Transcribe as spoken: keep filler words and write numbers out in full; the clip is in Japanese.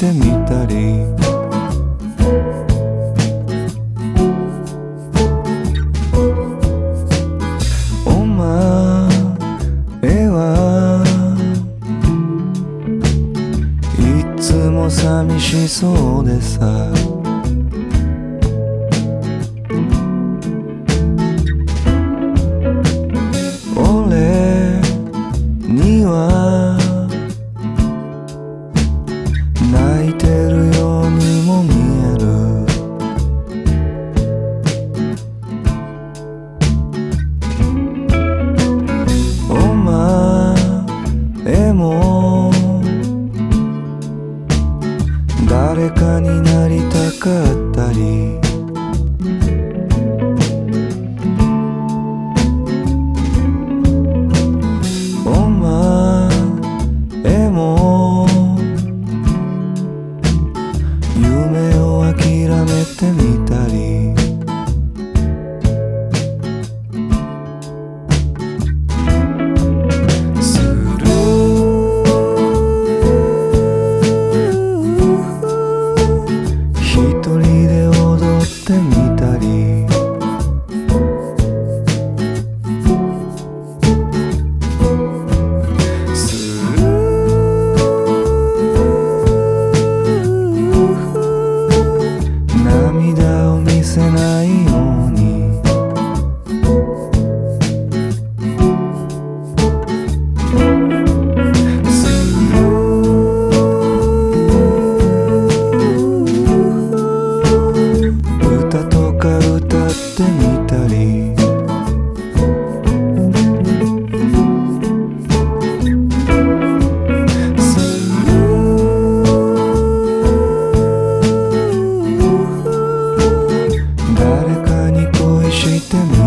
てみたり、お前はいつも寂しそうでさ、俺には泣いてるようにも見える。お前も誰かになりたかったり、お前も夢を諦めてみたり、する。一人で踊ってみたり、する。涙を見せないように、する。歌とか歌ってみたり、する。誰かに恋してみ